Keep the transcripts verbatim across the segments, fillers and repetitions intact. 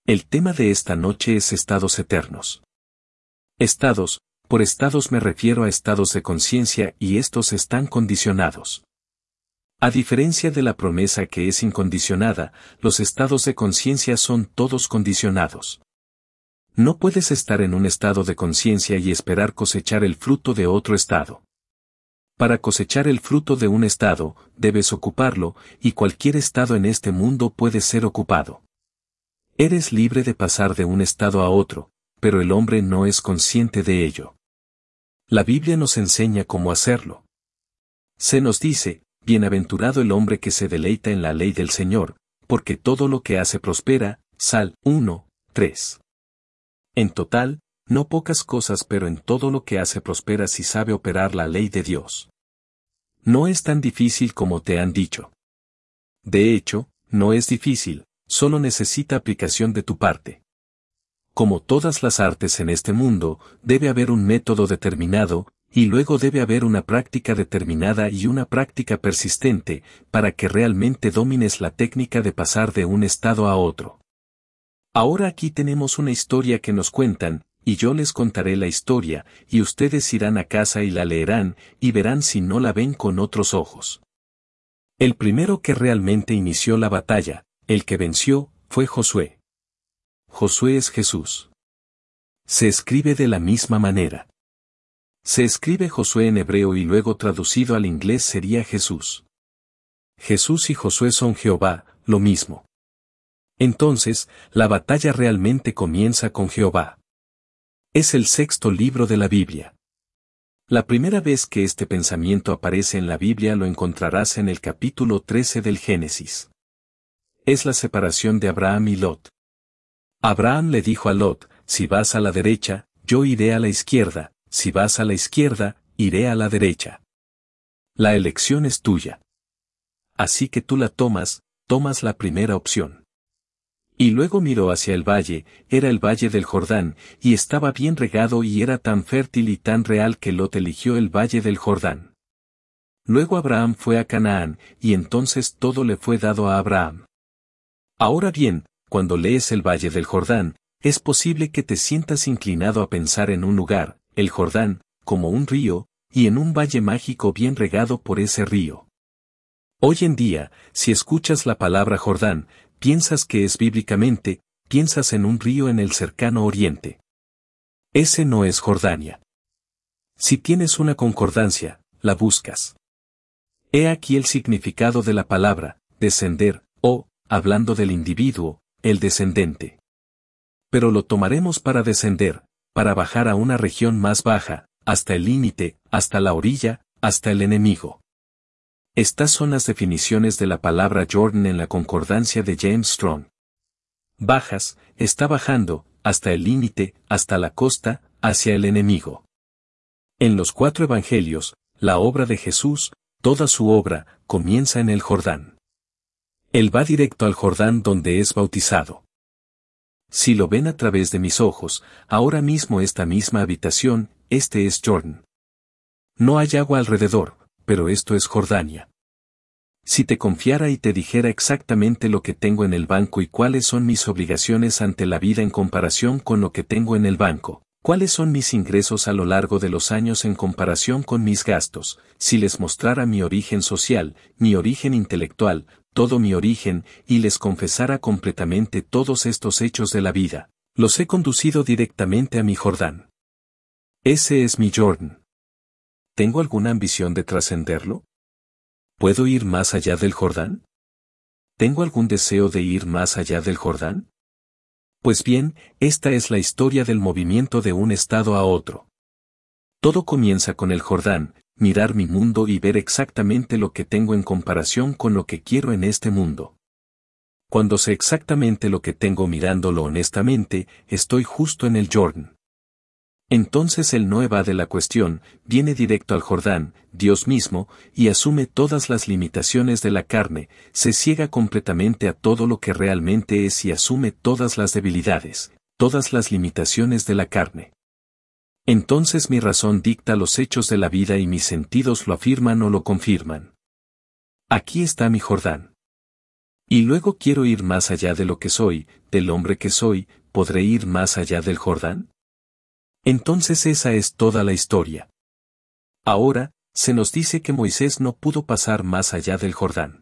El tema de esta noche es estados eternos. Estados, por estados me refiero a estados de conciencia y estos están condicionados. A diferencia de la promesa que es incondicionada, los estados de conciencia son todos condicionados. No puedes estar en un estado de conciencia y esperar cosechar el fruto de otro estado. Para cosechar el fruto de un estado, debes ocuparlo, y cualquier estado en este mundo puede ser ocupado. Eres libre de pasar de un estado a otro, pero el hombre no es consciente de ello. La Biblia nos enseña cómo hacerlo. Se nos dice, bienaventurado el hombre que se deleita en la ley del Señor, porque todo lo que hace prospera, Sal uno, tres. En total, no pocas cosas pero en todo lo que hace prospera si sabe operar la ley de Dios. No es tan difícil como te han dicho. De hecho, no es difícil, solo necesita aplicación de tu parte. Como todas las artes en este mundo, debe haber un método determinado, y luego debe haber una práctica determinada y una práctica persistente, para que realmente domines la técnica de pasar de un estado a otro. Ahora aquí tenemos una historia que nos cuentan, y yo les contaré la historia, y ustedes irán a casa y la leerán, y verán si no la ven con otros ojos. El primero que realmente inició la batalla, el que venció, fue Josué. Josué es Jesús. Se escribe de la misma manera. Se escribe Josué en hebreo y luego traducido al inglés sería Jesús. Jesús y Josué son Jehová, lo mismo. Entonces, la batalla realmente comienza con Jehová. Es el sexto libro de la Biblia. La primera vez que este pensamiento aparece en la Biblia lo encontrarás en el capítulo trece del Génesis. Es la separación de Abraham y Lot. Abraham le dijo a Lot, si vas a la derecha, yo iré a la izquierda, si vas a la izquierda, iré a la derecha. La elección es tuya. Así que tú la tomas, tomas la primera opción. Y luego miró hacia el valle, era el valle del Jordán, y estaba bien regado y era tan fértil y tan real que Lot eligió el valle del Jordán. Luego Abraham fue a Canaán, y entonces todo le fue dado a Abraham. Ahora bien, cuando lees el valle del Jordán, es posible que te sientas inclinado a pensar en un lugar, el Jordán, como un río, y en un valle mágico bien regado por ese río. Hoy en día, si escuchas la palabra Jordán, piensas que es bíblicamente, piensas en un río en el cercano oriente. Ese no es Jordania. Si tienes una concordancia, la buscas. He aquí el significado de la palabra, descender, o, hablando del individuo, el descendente. Pero lo tomaremos para descender, para bajar a una región más baja, hasta el límite, hasta la orilla, hasta el enemigo. Estas son las definiciones de la palabra Jordan en la concordancia de James Strong. Bajas, está bajando, hasta el límite, hasta la costa, hacia el enemigo. En los cuatro evangelios, la obra de Jesús, toda su obra, comienza en el Jordán. Él va directo al Jordán donde es bautizado. Si lo ven a través de mis ojos, ahora mismo esta misma habitación, este es Jordan. No hay agua alrededor, pero esto es Jordania. Si te confiara y te dijera exactamente lo que tengo en el banco y cuáles son mis obligaciones ante la vida en comparación con lo que tengo en el banco, cuáles son mis ingresos a lo largo de los años en comparación con mis gastos, si les mostrara mi origen social, mi origen intelectual, todo mi origen, y les confesara completamente todos estos hechos de la vida, los he conducido directamente a mi Jordán. Ese es mi Jordan. ¿Tengo alguna ambición de trascenderlo? ¿Puedo ir más allá del Jordán? ¿Tengo algún deseo de ir más allá del Jordán? Pues bien, esta es la historia del movimiento de un estado a otro. Todo comienza con el Jordán, mirar mi mundo y ver exactamente lo que tengo en comparación con lo que quiero en este mundo. Cuando sé exactamente lo que tengo mirándolo honestamente, estoy justo en el Jordan. Entonces él no evade la cuestión, viene directo al Jordán, Dios mismo, y asume todas las limitaciones de la carne, se ciega completamente a todo lo que realmente es y asume todas las debilidades, todas las limitaciones de la carne. Entonces mi razón dicta los hechos de la vida y mis sentidos lo afirman o lo confirman. Aquí está mi Jordán. Y luego quiero ir más allá de lo que soy, del hombre que soy, ¿podré ir más allá del Jordán? Entonces esa es toda la historia. Ahora, se nos dice que Moisés no pudo pasar más allá del Jordán.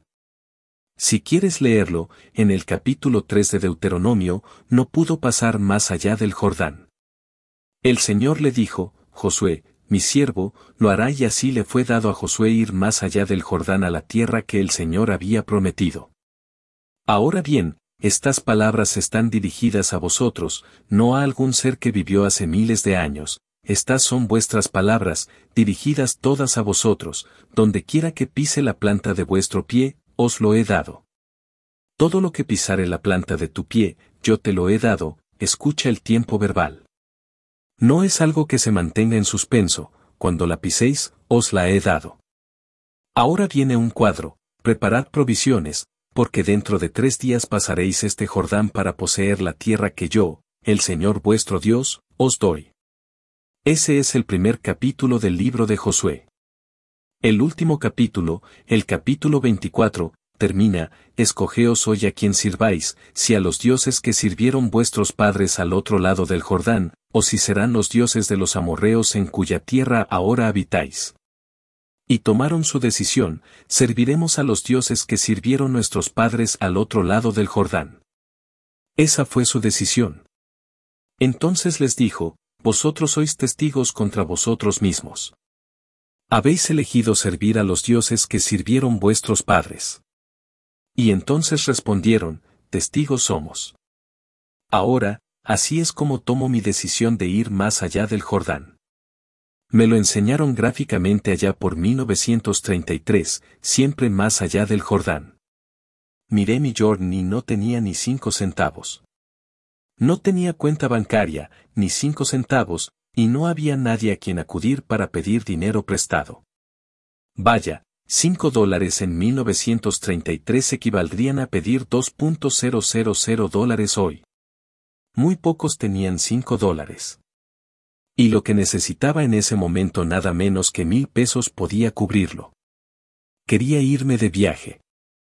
Si quieres leerlo, en el capítulo tres de Deuteronomio, no pudo pasar más allá del Jordán. El Señor le dijo, Josué, mi siervo, lo hará, y así le fue dado a Josué ir más allá del Jordán a la tierra que el Señor había prometido. Ahora bien, estas palabras están dirigidas a vosotros, no a algún ser que vivió hace miles de años. Estas son vuestras palabras, dirigidas todas a vosotros, donde quiera que pise la planta de vuestro pie, os lo he dado. Todo lo que pisare la planta de tu pie, yo te lo he dado, escucha el tiempo verbal. No es algo que se mantenga en suspenso, cuando la piséis, os la he dado. Ahora viene un cuadro, preparad provisiones, porque dentro de tres días pasaréis este Jordán para poseer la tierra que yo, el Señor vuestro Dios, os doy. Ese es el primer capítulo del libro de Josué. El último capítulo, el capítulo veinticuatro, termina, escogeos hoy a quien sirváis, si a los dioses que sirvieron vuestros padres al otro lado del Jordán, o si serán los dioses de los amorreos en cuya tierra ahora habitáis. Y tomaron su decisión, serviremos a los dioses que sirvieron nuestros padres al otro lado del Jordán. Esa fue su decisión. Entonces les dijo, vosotros sois testigos contra vosotros mismos. Habéis elegido servir a los dioses que sirvieron vuestros padres. Y entonces respondieron, testigos somos. Ahora, así es como tomo mi decisión de ir más allá del Jordán. Me lo enseñaron gráficamente allá por mil novecientos treinta y tres, siempre más allá del Jordán. Miré mi journey y no tenía ni cinco centavos. No tenía cuenta bancaria, ni cinco centavos, y no había nadie a quien acudir para pedir dinero prestado. Vaya, cinco dólares en mil novecientos treinta y tres equivaldrían a pedir dos punto cero cero cero dólares hoy. Muy pocos tenían cinco dólares. Y lo que necesitaba en ese momento nada menos que mil pesos podía cubrirlo. Quería irme de viaje.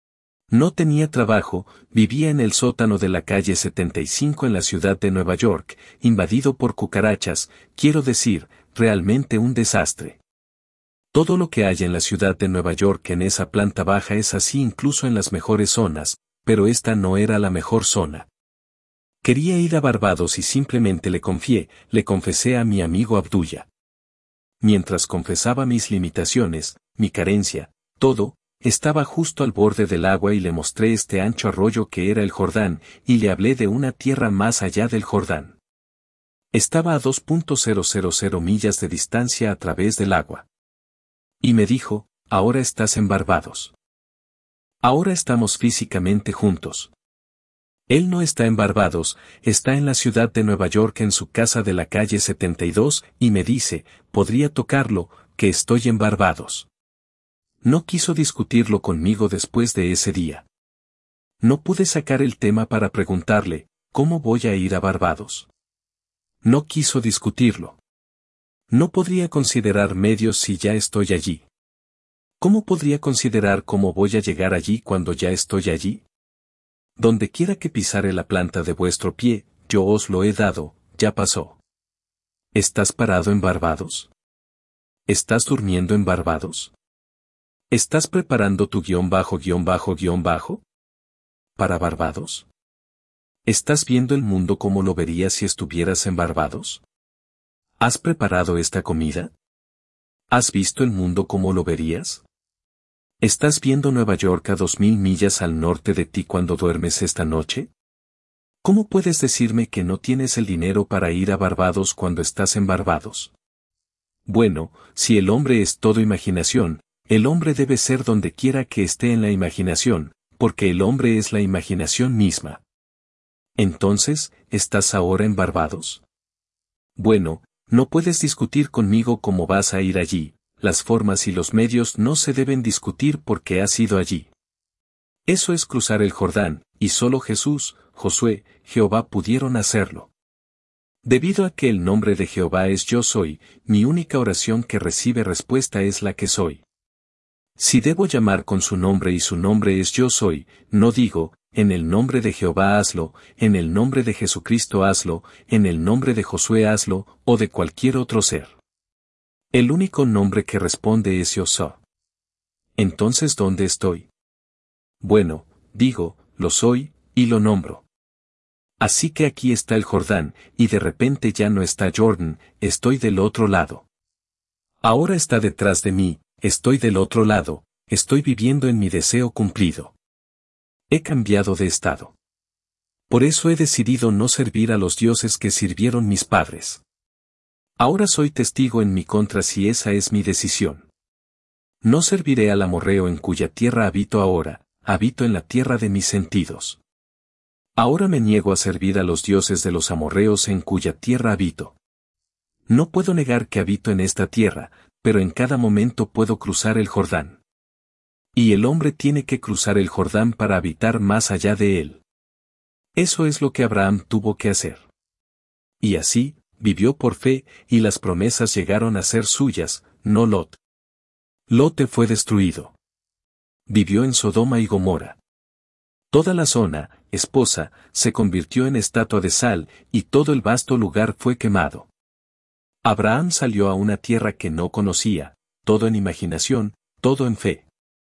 No tenía trabajo, vivía en el sótano de la calle setenta y cinco en la ciudad de Nueva York, invadido por cucarachas, quiero decir, realmente un desastre. Todo lo que hay en la ciudad de Nueva York en esa planta baja es así incluso en las mejores zonas, pero esta no era la mejor zona. Quería ir a Barbados y simplemente le confié, le confesé a mi amigo Abdullah. Mientras confesaba mis limitaciones, mi carencia, todo, estaba justo al borde del agua y le mostré este ancho arroyo que era el Jordán, y le hablé de una tierra más allá del Jordán. Estaba a dos punto cero cero cero millas de distancia a través del agua. Y me dijo, ahora estás en Barbados. Ahora estamos físicamente juntos. Él no está en Barbados, está en la ciudad de Nueva York en su casa de la calle setenta y dos, y me dice, podría tocarlo, que estoy en Barbados. No quiso discutirlo conmigo después de ese día. No pude sacar el tema para preguntarle, ¿cómo voy a ir a Barbados? No quiso discutirlo. No podría considerar medios si ya estoy allí. ¿Cómo podría considerar cómo voy a llegar allí cuando ya estoy allí? Donde quiera que pisare la planta de vuestro pie, yo os lo he dado, ya pasó. ¿Estás parado en Barbados? ¿Estás durmiendo en Barbados? ¿Estás preparando tu guión bajo guión bajo guión bajo? ¿Para Barbados? ¿Estás viendo el mundo como lo verías si estuvieras en Barbados? ¿Has preparado esta comida? ¿Has visto el mundo como lo verías? ¿Estás viendo Nueva York a dos mil millas al norte de ti cuando duermes esta noche? ¿Cómo puedes decirme que no tienes el dinero para ir a Barbados cuando estás en Barbados? Bueno, si el hombre es todo imaginación, el hombre debe ser donde quiera que esté en la imaginación, porque el hombre es la imaginación misma. Entonces, ¿estás ahora en Barbados? Bueno, no puedes discutir conmigo cómo vas a ir allí, las formas y los medios no se deben discutir porque has ido allí. Eso es cruzar el Jordán, y solo Jesús, Josué, Jehová pudieron hacerlo. Debido a que el nombre de Jehová es Yo Soy, mi única oración que recibe respuesta es la que soy. Si debo llamar con su nombre y su nombre es Yo Soy, no digo, en el nombre de Jehová hazlo, en el nombre de Jesucristo hazlo, en el nombre de Josué hazlo, o de cualquier otro ser. El único nombre que responde es Yoshua. Entonces, ¿dónde estoy? Bueno, digo, lo soy, y lo nombro. Así que aquí está el Jordán, y de repente ya no está Jordan, estoy del otro lado. Ahora está detrás de mí, estoy del otro lado, estoy viviendo en mi deseo cumplido. He cambiado de estado. Por eso he decidido no servir a los dioses que sirvieron mis padres. Ahora soy testigo en mi contra si esa es mi decisión. No serviré al amorreo en cuya tierra habito ahora, habito en la tierra de mis sentidos. Ahora me niego a servir a los dioses de los amorreos en cuya tierra habito. No puedo negar que habito en esta tierra, pero en cada momento puedo cruzar el Jordán. Y el hombre tiene que cruzar el Jordán para habitar más allá de él. Eso es lo que Abraham tuvo que hacer. Y así, vivió por fe, y las promesas llegaron a ser suyas, no Lot. Lot fue destruido. Vivió en Sodoma y Gomorra. Toda la zona, esposa, se convirtió en estatua de sal, y todo el vasto lugar fue quemado. Abraham salió a una tierra que no conocía, todo en imaginación, todo en fe.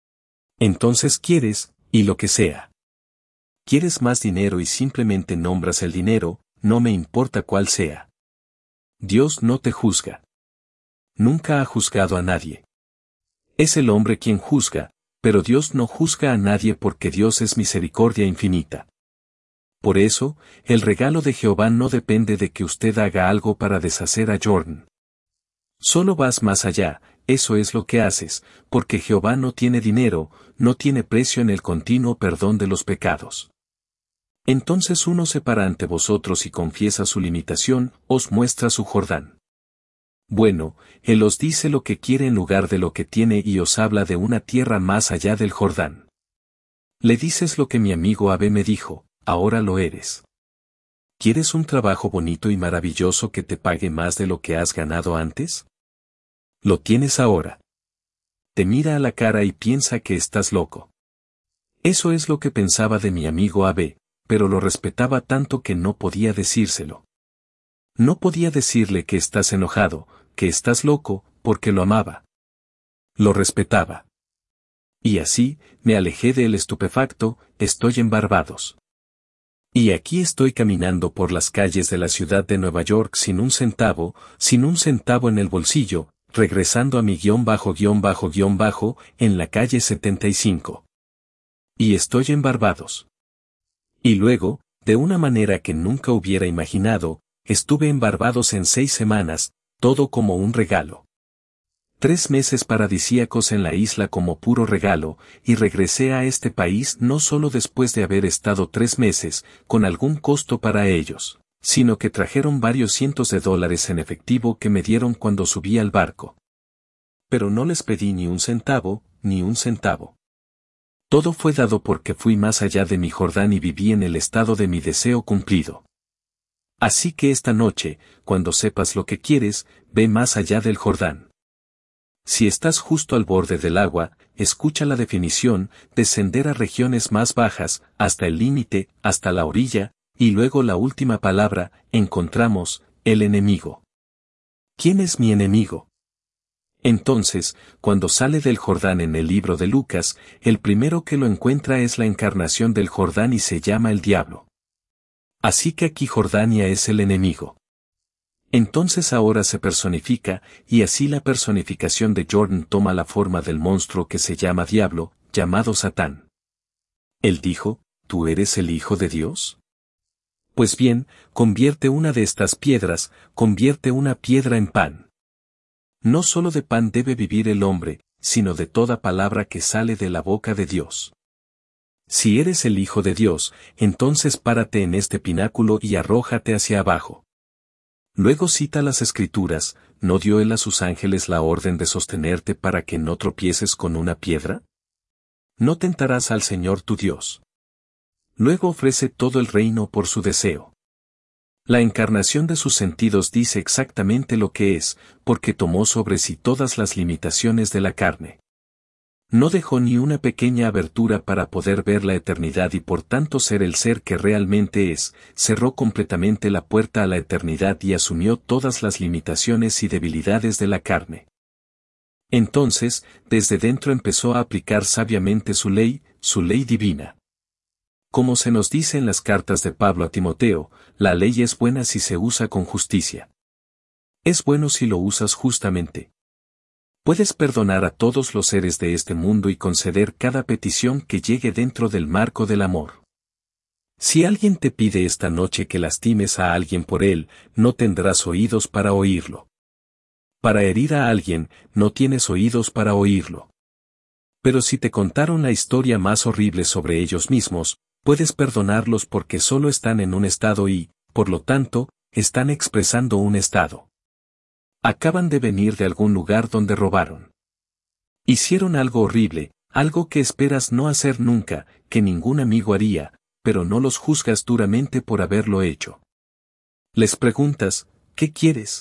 Entonces quieres, y lo que sea. Quieres más dinero y simplemente nombras el dinero, no me importa cuál sea. Dios no te juzga. Nunca ha juzgado a nadie. Es el hombre quien juzga, pero Dios no juzga a nadie porque Dios es misericordia infinita. Por eso, el regalo de Jehová no depende de que usted haga algo para deshacer a Jordan. Solo vas más allá, eso es lo que haces, porque Jehová no tiene dinero, no tiene precio en el continuo perdón de los pecados. Entonces uno se para ante vosotros y confiesa su limitación, os muestra su Jordán. Bueno, Él os dice lo que quiere en lugar de lo que tiene y os habla de una tierra más allá del Jordán. Le dices lo que mi amigo Abe me dijo, ahora lo eres. ¿Quieres un trabajo bonito y maravilloso que te pague más de lo que has ganado antes? Lo tienes ahora. Te mira a la cara y piensa que estás loco. Eso es lo que pensaba de mi amigo Abe, pero lo respetaba tanto que no podía decírselo. No podía decirle que estás enojado, que estás loco, porque lo amaba. Lo respetaba. Y así, me alejé de él estupefacto, estoy en Barbados. Y aquí estoy caminando por las calles de la ciudad de Nueva York sin un centavo, sin un centavo en el bolsillo, regresando a mi guión bajo guión bajo guión bajo, en la calle setenta y cinco. Y estoy en Barbados. Y luego, de una manera que nunca hubiera imaginado, estuve en Barbados en seis semanas, todo como un regalo. Tres meses paradisíacos en la isla como puro regalo, y regresé a este país no solo después de haber estado tres meses, con algún costo para ellos, sino que trajeron varios cientos de dólares en efectivo que me dieron cuando subí al barco. Pero no les pedí ni un centavo, ni un centavo. Todo fue dado porque fui más allá de mi Jordán y viví en el estado de mi deseo cumplido. Así que esta noche, cuando sepas lo que quieres, ve más allá del Jordán. Si estás justo al borde del agua, escucha la definición, descender a regiones más bajas, hasta el límite, hasta la orilla, y luego la última palabra, encontramos, el enemigo. ¿Quién es mi enemigo? Entonces, cuando sale del Jordán en el libro de Lucas, el primero que lo encuentra es la encarnación del Jordán y se llama el diablo. Así que aquí Jordania es el enemigo. Entonces ahora se personifica, y así la personificación de Jordan toma la forma del monstruo que se llama diablo, llamado Satán. Él dijo, ¿tú eres el Hijo de Dios? Pues bien, convierte una de estas piedras, convierte una piedra en pan. No solo de pan debe vivir el hombre, sino de toda palabra que sale de la boca de Dios. Si eres el Hijo de Dios, entonces párate en este pináculo y arrójate hacia abajo. Luego cita las Escrituras, ¿no dio él a sus ángeles la orden de sostenerte para que no tropieces con una piedra? No tentarás al Señor tu Dios. Luego ofrece todo el reino por su deseo. La encarnación de sus sentidos dice exactamente lo que es, porque tomó sobre sí todas las limitaciones de la carne. No dejó ni una pequeña abertura para poder ver la eternidad y por tanto ser el ser que realmente es, cerró completamente la puerta a la eternidad y asumió todas las limitaciones y debilidades de la carne. Entonces, desde dentro empezó a aplicar sabiamente su ley, su ley divina. Como se nos dice en las cartas de Pablo a Timoteo, la ley es buena si se usa con justicia. Es bueno si lo usas justamente. Puedes perdonar a todos los seres de este mundo y conceder cada petición que llegue dentro del marco del amor. Si alguien te pide esta noche que lastimes a alguien por él, no tendrás oídos para oírlo. Para herir a alguien, no tienes oídos para oírlo. Pero si te contaron la historia más horrible sobre ellos mismos, puedes perdonarlos porque solo están en un estado y, por lo tanto, están expresando un estado. Acaban de venir de algún lugar donde robaron. Hicieron algo horrible, algo que esperas no hacer nunca, que ningún amigo haría, pero no los juzgas duramente por haberlo hecho. Les preguntas, ¿qué quieres?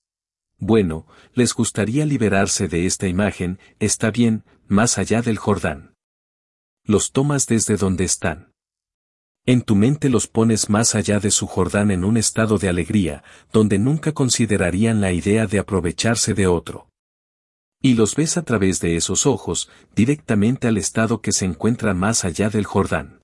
Bueno, les gustaría liberarse de esta imagen, está bien, más allá del Jordán. Los tomas desde donde están. En tu mente los pones más allá de su Jordán en un estado de alegría, donde nunca considerarían la idea de aprovecharse de otro. Y los ves a través de esos ojos, directamente al estado que se encuentra más allá del Jordán.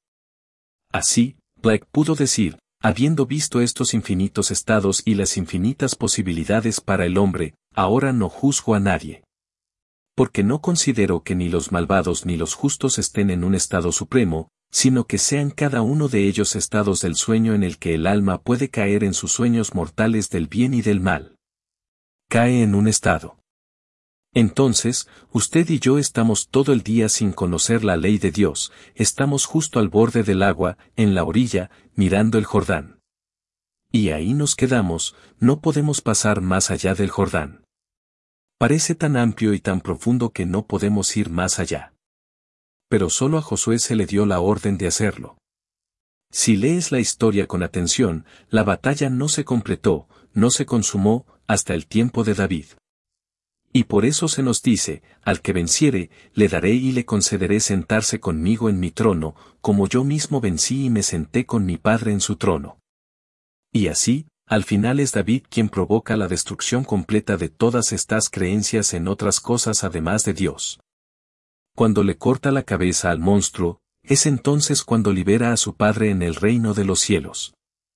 Así, Black pudo decir, habiendo visto estos infinitos estados y las infinitas posibilidades para el hombre, ahora no juzgo a nadie. Porque no considero que ni los malvados ni los justos estén en un estado supremo, sino que sean cada uno de ellos estados del sueño en el que el alma puede caer en sus sueños mortales del bien y del mal. Cae en un estado. Entonces, usted y yo estamos todo el día sin conocer la ley de Dios, estamos justo al borde del agua, en la orilla, mirando el Jordán. Y ahí nos quedamos, no podemos pasar más allá del Jordán. Parece tan amplio y tan profundo que no podemos ir más allá. Pero solo a Josué se le dio la orden de hacerlo. Si lees la historia con atención, la batalla no se completó, no se consumó, hasta el tiempo de David. Y por eso se nos dice, al que venciere, le daré y le concederé sentarse conmigo en mi trono, como yo mismo vencí y me senté con mi Padre en su trono. Y así, al final es David quien provoca la destrucción completa de todas estas creencias en otras cosas además de Dios. Cuando le corta la cabeza al monstruo, es entonces cuando libera a su Padre en el reino de los cielos.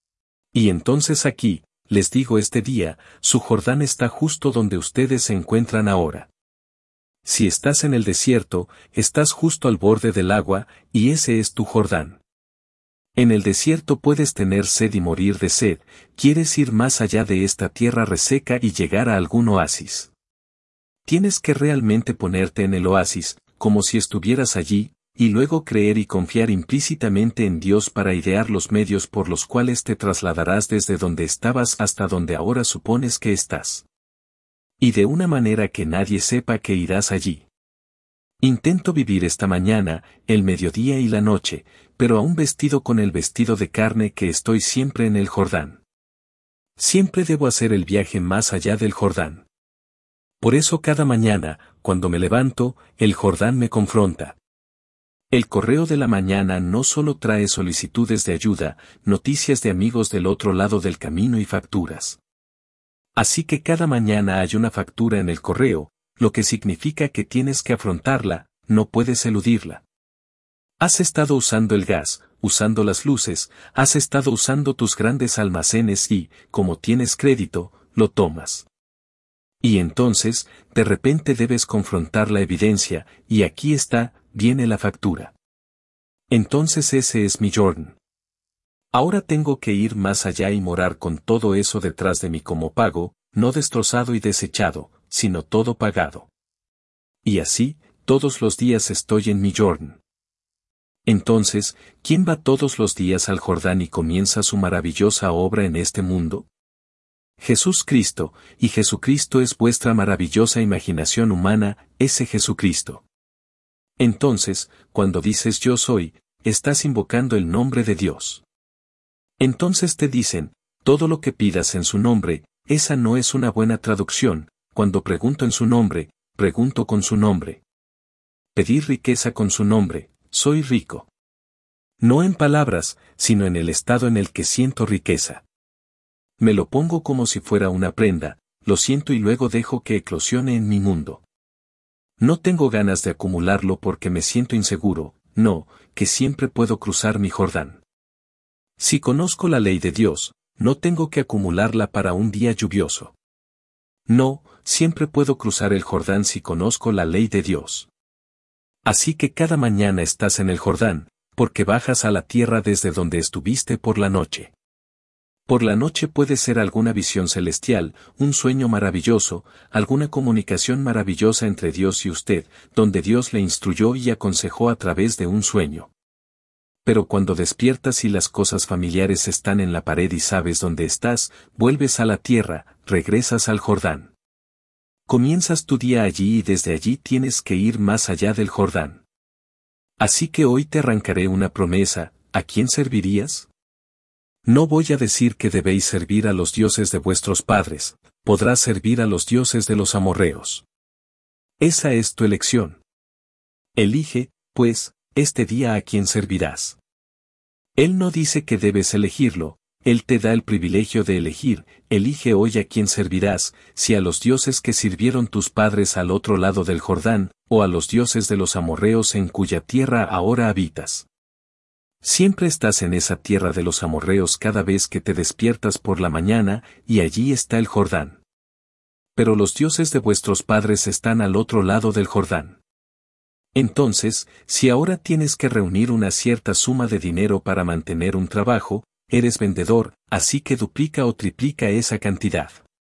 Y entonces aquí, les digo este día, su Jordán está justo donde ustedes se encuentran ahora. Si estás en el desierto, estás justo al borde del agua, y ese es tu Jordán. En el desierto puedes tener sed y morir de sed, quieres ir más allá de esta tierra reseca y llegar a algún oasis. Tienes que realmente ponerte en el oasis, como si estuvieras allí, y luego creer y confiar implícitamente en Dios para idear los medios por los cuales te trasladarás desde donde estabas hasta donde ahora supones que estás. Y de una manera que nadie sepa que irás allí. Intento vivir esta mañana, el mediodía y la noche, pero aún vestido con el vestido de carne que estoy siempre en el Jordán. Siempre debo hacer el viaje más allá del Jordán. Por eso cada mañana, cuando me levanto, el Jordán me confronta. El correo de la mañana no solo trae solicitudes de ayuda, noticias de amigos del otro lado del camino y facturas. Así que cada mañana hay una factura en el correo, lo que significa que tienes que afrontarla, no puedes eludirla. Has estado usando el gas, usando las luces, has estado usando tus grandes almacenes y, como tienes crédito, lo tomas. Y entonces, de repente debes confrontar la evidencia, y aquí está, viene la factura. Entonces ese es mi Jordan. Ahora tengo que ir más allá y morar con todo eso detrás de mí como pago, no destrozado y desechado, sino todo pagado. Y así, todos los días estoy en mi Jordan. Entonces, ¿quién va todos los días al Jordán y comienza su maravillosa obra en este mundo? Jesús Cristo, y Jesucristo es vuestra maravillosa imaginación humana, ese Jesucristo. Entonces, cuando dices yo soy, estás invocando el nombre de Dios. Entonces te dicen, todo lo que pidas en su nombre, esa no es una buena traducción, cuando pregunto en su nombre, pregunto con su nombre. pedí riqueza con su nombre, soy rico. No en palabras, sino en el estado en el que siento riqueza. Me lo pongo como si fuera una prenda, lo siento y luego dejo que eclosione en mi mundo. No tengo ganas de acumularlo porque me siento inseguro, no, que siempre puedo cruzar mi Jordán. Si conozco la ley de Dios, no tengo que acumularla para un día lluvioso. No, siempre puedo cruzar el Jordán si conozco la ley de Dios. Así que cada mañana estás en el Jordán, porque bajas a la tierra desde donde estuviste por la noche. Por la noche puede ser alguna visión celestial, un sueño maravilloso, alguna comunicación maravillosa entre Dios y usted, donde Dios le instruyó y aconsejó a través de un sueño. Pero cuando despiertas y las cosas familiares están en la pared y sabes dónde estás, vuelves a la tierra, regresas al Jordán. Comienzas tu día allí y desde allí tienes que ir más allá del Jordán. Así que hoy te arrancaré una promesa, ¿a quién servirías? No voy a decir que debéis servir a los dioses de vuestros padres, podrás servir a los dioses de los amorreos. Esa es tu elección. Elige, pues, este día a quién servirás. Él no dice que debes elegirlo, Él te da el privilegio de elegir, elige hoy a quién servirás, si a los dioses que sirvieron tus padres al otro lado del Jordán, o a los dioses de los amorreos en cuya tierra ahora habitas. Siempre estás en esa tierra de los amorreos cada vez que te despiertas por la mañana, y allí está el Jordán. Pero los dioses de vuestros padres están al otro lado del Jordán. Entonces, si ahora tienes que reunir una cierta suma de dinero para mantener un trabajo, eres vendedor, así que duplica o triplica esa cantidad.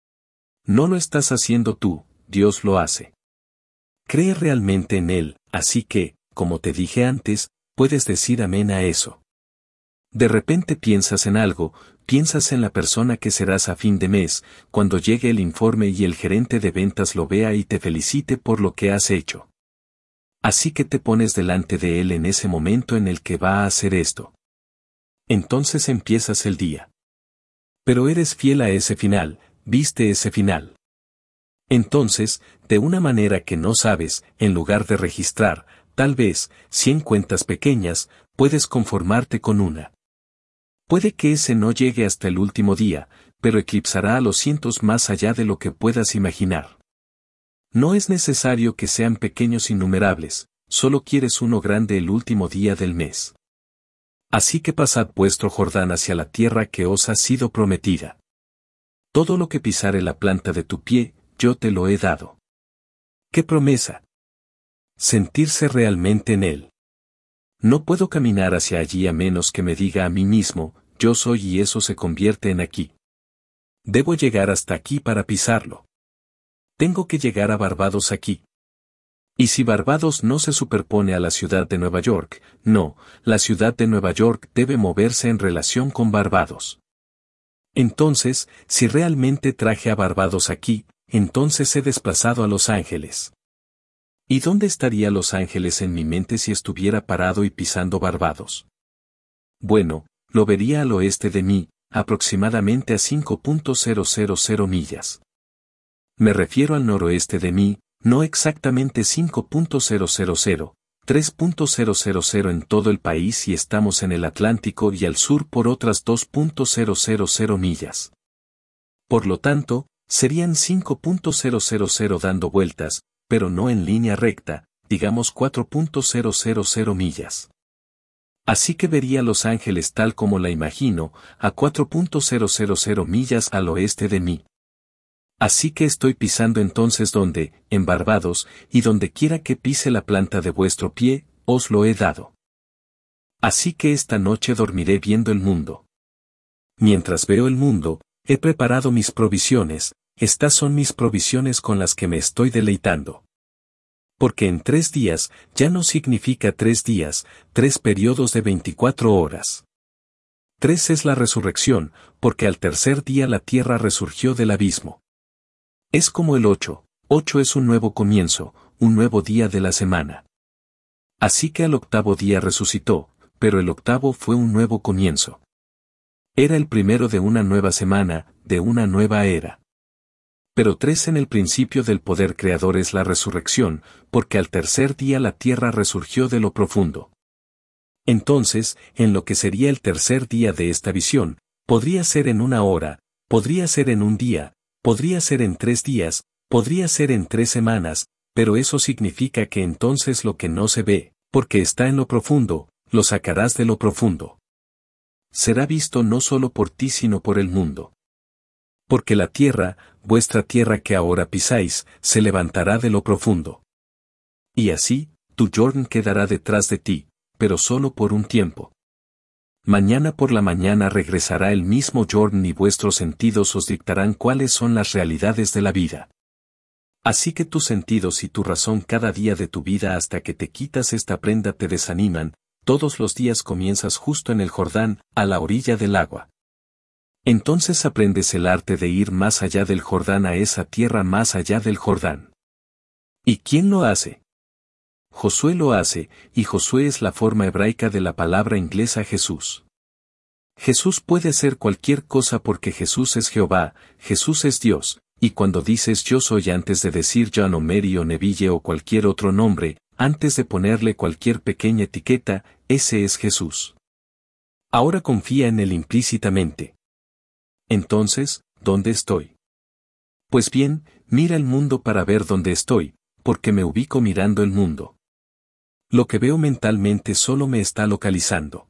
No lo estás haciendo tú, Dios lo hace. Cree realmente en Él, así que, como te dije antes, puedes decir amén a eso. De repente piensas en algo, piensas en la persona que serás a fin de mes, cuando llegue el informe y el gerente de ventas lo vea y te felicite por lo que has hecho. Así que te pones delante de él en ese momento en el que va a hacer esto. Entonces empiezas el día. Pero eres fiel a ese final, viste ese final. Entonces, de una manera que no sabes, en lugar de registrar, tal vez, cien cuentas pequeñas, puedes conformarte con una. Puede que ese no llegue hasta el último día, pero eclipsará a los cientos más allá de lo que puedas imaginar. No es necesario que sean pequeños innumerables, solo quieres uno grande el último día del mes. Así que pasad vuestro Jordán hacia la tierra que os ha sido prometida. Todo lo que pisare la planta de tu pie, yo te lo he dado. ¿Qué promesa? Sentirse realmente en él. No puedo caminar hacia allí a menos que me diga a mí mismo, yo soy y eso se convierte en aquí. Debo llegar hasta aquí para pisarlo. Tengo que llegar a Barbados aquí. Y si Barbados no se superpone a la ciudad de Nueva York, no, la ciudad de Nueva York debe moverse en relación con Barbados. Entonces, si realmente traje a Barbados aquí, entonces he desplazado a Los Ángeles. ¿Y dónde estaría Los Ángeles en mi mente si estuviera parado y pisando Barbados? Bueno, lo vería al oeste de mí, aproximadamente a cinco punto cero cero cero millas. Me refiero al noroeste de mí, no exactamente cinco punto cero cero cero, tres punto cero cero cero en todo el país y estamos en el Atlántico y al sur por otras dos punto cero cero cero millas. Por lo tanto, serían cinco punto cero cero cero dando vueltas, pero no en línea recta, digamos cuatro punto cero cero cero millas. Así que vería Los Ángeles tal como la imagino, a cuatro punto cero cero cero millas al oeste de mí. Así que estoy pisando entonces donde, en Barbados, y donde quiera que pise la planta de vuestro pie, os lo he dado. Así que esta noche dormiré viendo el mundo. Mientras veo el mundo, he preparado mis provisiones, estas son mis provisiones con las que me estoy deleitando. Porque en tres días, ya no significa tres días, tres periodos de veinticuatro horas. Tres es la resurrección, porque al tercer día la tierra resurgió del abismo. Es como el ocho, ocho es un nuevo comienzo, un nuevo día de la semana. Así que al octavo día resucitó, pero el octavo fue un nuevo comienzo. Era el primero de una nueva semana, de una nueva era. Pero tres en el principio del poder creador es la resurrección, porque al tercer día la tierra resurgió de lo profundo. Entonces, en lo que sería el tercer día de esta visión, podría ser en una hora, podría ser en un día, podría ser en tres días, podría ser en tres semanas, pero eso significa que entonces lo que no se ve, porque está en lo profundo, lo sacarás de lo profundo. Será visto no solo por ti sino por el mundo. Porque la tierra, vuestra tierra que ahora pisáis, se levantará de lo profundo. Y así, tu Jordan quedará detrás de ti, pero solo por un tiempo. Mañana por la mañana regresará el mismo Jordan y vuestros sentidos os dictarán cuáles son las realidades de la vida. Así que tus sentidos y tu razón cada día de tu vida hasta que te quitas esta prenda te desaniman, todos los días comienzas justo en el Jordán, a la orilla del agua. Entonces aprendes el arte de ir más allá del Jordán a esa tierra más allá del Jordán. ¿Y quién lo hace? Josué lo hace, y Josué es la forma hebraica de la palabra inglesa Jesús. Jesús puede hacer cualquier cosa porque Jesús es Jehová, Jesús es Dios, y cuando dices yo soy antes de decir John o Mary o Neville o cualquier otro nombre, antes de ponerle cualquier pequeña etiqueta, ese es Jesús. Ahora confía en él implícitamente. Entonces, ¿dónde estoy? Pues bien, mira el mundo para ver dónde estoy, porque me ubico mirando el mundo. Lo que veo mentalmente solo me está localizando.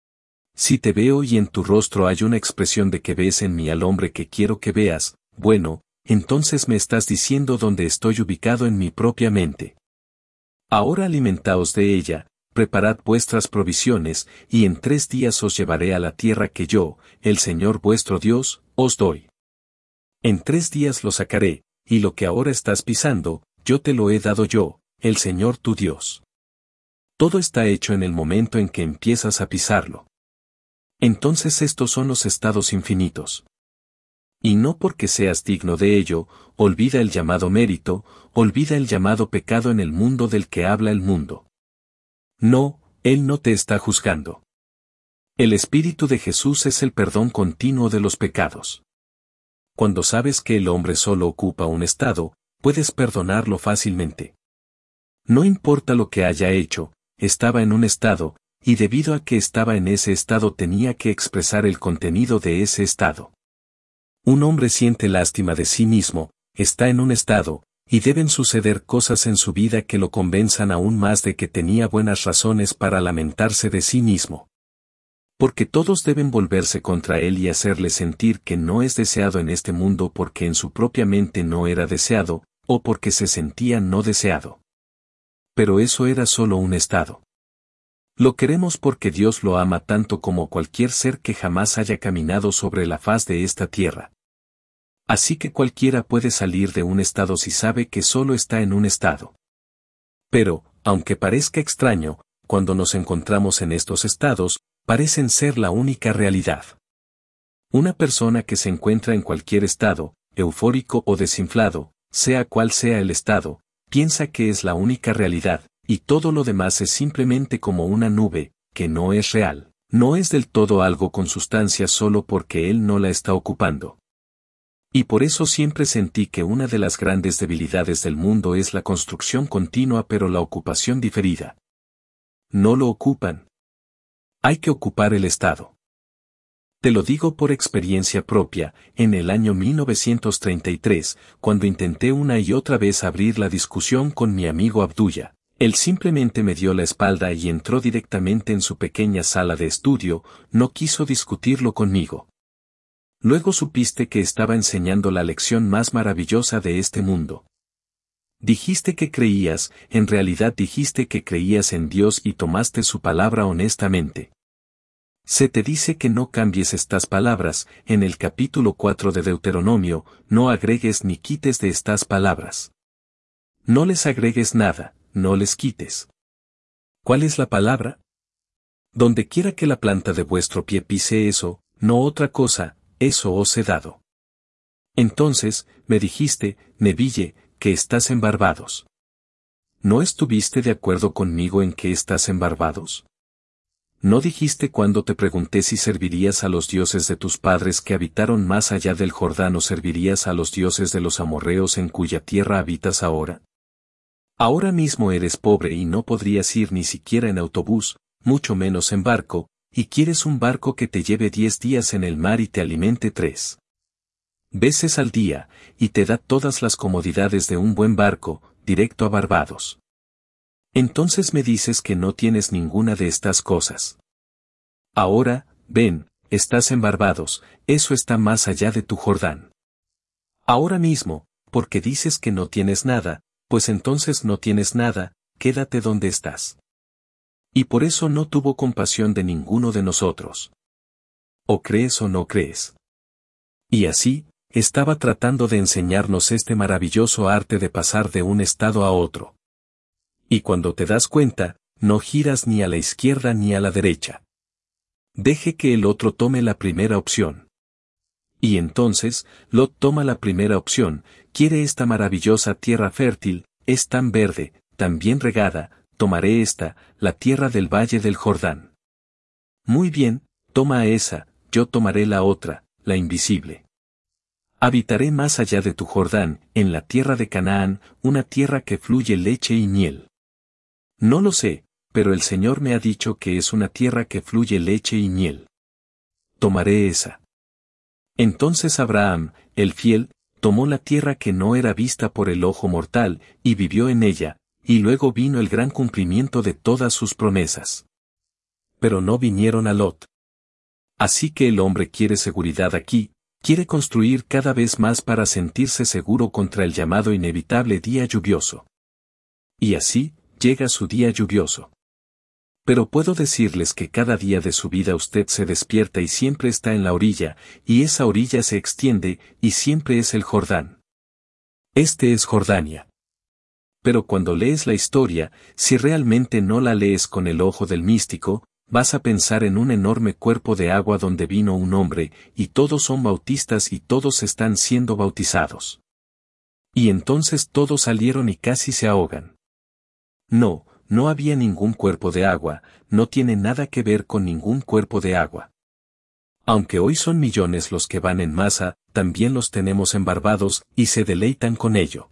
Si te veo y en tu rostro hay una expresión de que ves en mí al hombre que quiero que veas, bueno, entonces me estás diciendo dónde estoy ubicado en mi propia mente. Ahora alimentaos de ella, preparad vuestras provisiones, y en tres días os llevaré a la tierra que yo, el Señor vuestro Dios, os doy. En tres días lo sacaré, y lo que ahora estás pisando, yo te lo he dado yo, el Señor tu Dios. Todo está hecho en el momento en que empiezas a pisarlo. Entonces estos son los estados infinitos. Y no porque seas digno de ello, olvida el llamado mérito, olvida el llamado pecado en el mundo del que habla el mundo. No, Él no te está juzgando. El Espíritu de Jesús es el perdón continuo de los pecados. Cuando sabes que el hombre solo ocupa un estado, puedes perdonarlo fácilmente. No importa lo que haya hecho, estaba en un estado, y debido a que estaba en ese estado tenía que expresar el contenido de ese estado. Un hombre siente lástima de sí mismo, está en un estado, y deben suceder cosas en su vida que lo convenzan aún más de que tenía buenas razones para lamentarse de sí mismo. Porque todos deben volverse contra él y hacerle sentir que no es deseado en este mundo porque en su propia mente no era deseado, o porque se sentía no deseado. Pero eso era solo un estado. Lo queremos porque Dios lo ama tanto como cualquier ser que jamás haya caminado sobre la faz de esta tierra. Así que cualquiera puede salir de un estado si sabe que solo está en un estado. Pero, aunque parezca extraño, cuando nos encontramos en estos estados, parecen ser la única realidad. Una persona que se encuentra en cualquier estado, eufórico o desinflado, sea cual sea el estado, piensa que es la única realidad, y todo lo demás es simplemente como una nube, que no es real, no es del todo algo con sustancia solo porque él no la está ocupando. Y por eso siempre sentí que una de las grandes debilidades del mundo es la construcción continua pero la ocupación diferida. No lo ocupan. Hay que ocupar el estado. Te lo digo por experiencia propia, en el año mil novecientos treinta y tres, cuando intenté una y otra vez abrir la discusión con mi amigo Abdullah, él simplemente me dio la espalda y entró directamente en su pequeña sala de estudio, no quiso discutirlo conmigo. Luego supiste que estaba enseñando la lección más maravillosa de este mundo. Dijiste que creías, en realidad dijiste que creías en Dios y tomaste su palabra honestamente. Se te dice que no cambies estas palabras, en el capítulo cuatro de Deuteronomio, no agregues ni quites de estas palabras. No les agregues nada, no les quites. ¿Cuál es la palabra? Donde quiera que la planta de vuestro pie pise eso, no otra cosa, eso os he dado. Entonces, me dijiste, Neville, que estás en Barbados. ¿No estuviste de acuerdo conmigo en que estás en Barbados? ¿No dijiste cuando te pregunté si servirías a los dioses de tus padres que habitaron más allá del Jordán o servirías a los dioses de los amorreos en cuya tierra habitas ahora? Ahora mismo eres pobre y no podrías ir ni siquiera en autobús, mucho menos en barco, y quieres un barco que te lleve diez días en el mar y te alimente tres veces al día, y te da todas las comodidades de un buen barco, directo a Barbados. Entonces me dices que no tienes ninguna de estas cosas. Ahora, ven, estás en Barbados, eso está más allá de tu Jordán. Ahora mismo, porque dices que no tienes nada, pues entonces no tienes nada, quédate donde estás. Y por eso no tuvo compasión de ninguno de nosotros. O crees o no crees. Y así, estaba tratando de enseñarnos este maravilloso arte de pasar de un estado a otro. Y cuando te das cuenta, no giras ni a la izquierda ni a la derecha. Deje que el otro tome la primera opción. Y entonces, Lot toma la primera opción, quiere esta maravillosa tierra fértil, es tan verde, tan bien regada, tomaré esta, la tierra del valle del Jordán. Muy bien, toma esa, yo tomaré la otra, la invisible. Habitaré más allá de tu Jordán, en la tierra de Canaán, una tierra que fluye leche y miel. No lo sé, pero el Señor me ha dicho que es una tierra que fluye leche y miel. Tomaré esa. Entonces Abraham, el fiel, tomó la tierra que no era vista por el ojo mortal, y vivió en ella, y luego vino el gran cumplimiento de todas sus promesas. Pero no vinieron a Lot. Así que el hombre quiere seguridad aquí, quiere construir cada vez más para sentirse seguro contra el llamado inevitable día lluvioso. Y así, llega su día lluvioso. Pero puedo decirles que cada día de su vida usted se despierta y siempre está en la orilla, y esa orilla se extiende, y siempre es el Jordán. Este es Jordania. Pero cuando lees la historia, si realmente no la lees con el ojo del místico, vas a pensar en un enorme cuerpo de agua donde vino un hombre, y todos son bautistas y todos están siendo bautizados. Y entonces todos salieron y casi se ahogan. No, no había ningún cuerpo de agua, no tiene nada que ver con ningún cuerpo de agua. Aunque hoy son millones los que van en masa, también los tenemos en Barbados, y se deleitan con ello.